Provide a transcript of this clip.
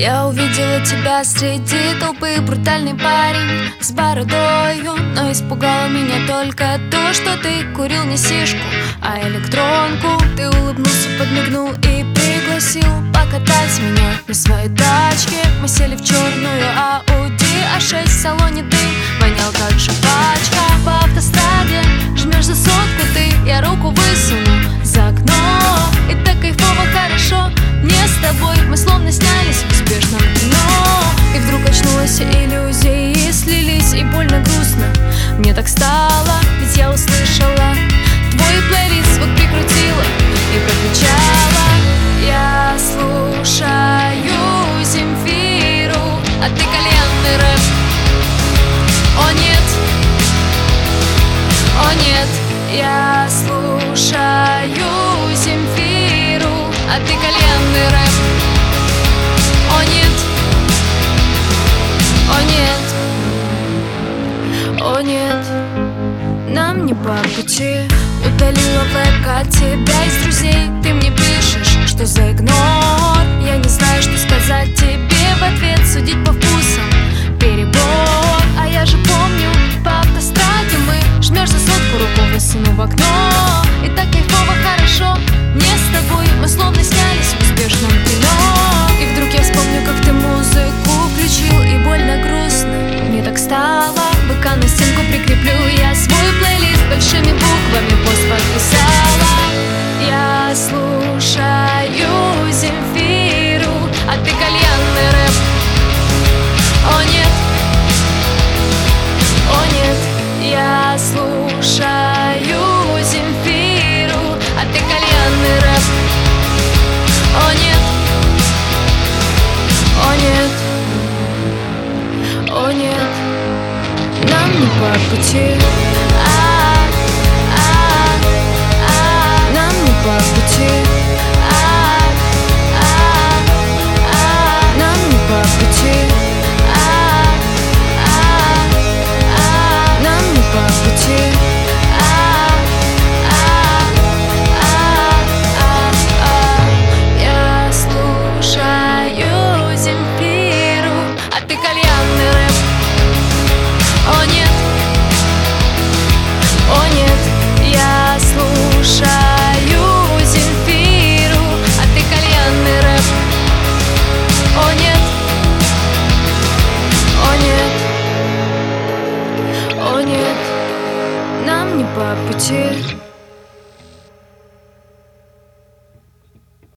Я увидела тебя среди толпы, брутальный парень с бородою. Но испугало меня только то, что ты курил не сишку, а электронку. Ты улыбнулся, подмигнул и пригласил покатать меня на своей тачке. Мы сели в черную Audi A6, в салоне дым вонял как жвачка. По автостраде жмешь за сотку ты, я руку высуну за окно. И так кайфово хорошо мне с тобой, мы словно снялись в успешном кино. И вдруг очнулась иллюзия, и слились, и больно грустно мне так стало, ведь я услышала твой плейлист, вот прикрутила и прокричала. Я слушаю Земфиру, а ты кальянный рэп. О нет, о нет, я слушаю Земфиру, а ты кальянный рэп. О нет, о нет, о нет, нам не по пути. Удалила ВК тебя из друзей. Ты мне пишешь, что за игнор. Я не знаю, что сказать тебе в ответ. Судить по вкусам перебор. А я же помню, по автостраде мы жмешь за сотку, руку высуну в окно. И так кайфово хорошо мне с тобой, мы словно снялись в успешном кино. И вдруг я вспомню, как ты музыку включил, и больно грустно мне так стало. ВК на стенку прикреплю я свой плейлист, большими буквами пост подписала. Я слушаю Земфиру, а ты кальянный рэп. О нет, о нет, я слушаю Земфиру, а ты кальянный рэп. О нет, о нет, о нет, нам не по пути. Нам не по пути. Нам не по пути. Нам не по пути. Я слушаю Земфиру, а ты кальянный рэп. О нет, о нет, я слушаю Земфиру, а ты кальянный рэп. О нет, о нет, о нет, нам не по пути.